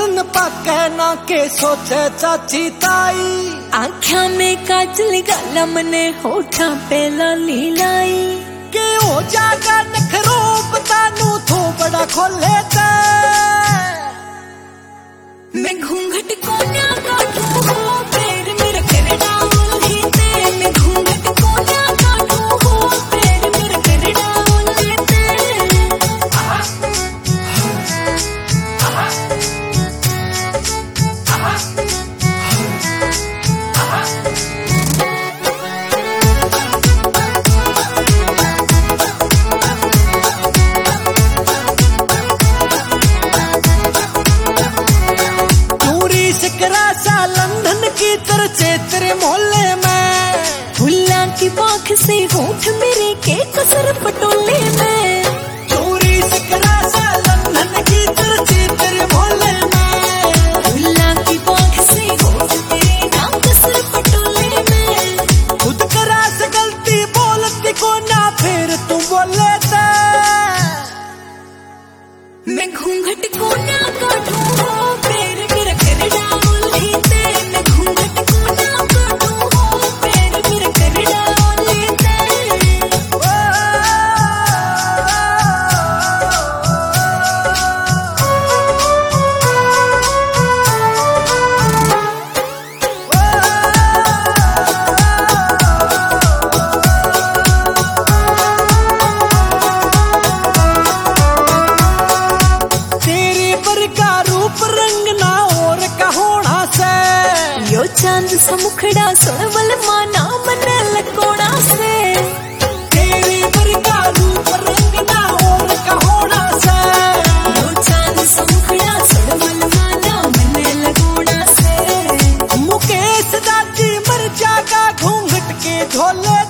सुन पाके ना के सोचे चाची ताई। आँखा में काजल गाला मने होठा पे लाली लाई। के हो जागा नखरो बतानू थो बड़ा खोले ते। मैं घूंघट को ना काटू हो पैर मेरा करेड़ा लेते। मैं घूंघट को ना काटू हो पैर मेरा करेड़ा लेते। सा लंदन की चर्चे तेरे मोहल्ले में। फुल्ला की पाख से होठ मेरे के कसर पटोले में। चोरी से सा लंदन की चर्चे तेरे मोहल्ले में। फुल्ला की पाख से होठ मेरे ना कसर पटोले में। खुद करा से गलती बोलती को ना फिर तू बोले थे। मैं घूंघट को ना काटू हो पैर मेरा करेड़ा लेते। मैं घूंघट को ना काटू हो पैर मेरा करेड़ा लेते। तेरे पर का रूप रंग ना और का होना से। यो चांद सा मुखड़ा सोनवल माना मन लकोड़ा से। तेरे पर का रूप रंग ना और का होना से। यो चांद सा मुखड़ा सोनवल माना मन लकोड़ा से। मुकेश दादी मर जागा घूंघट के झोले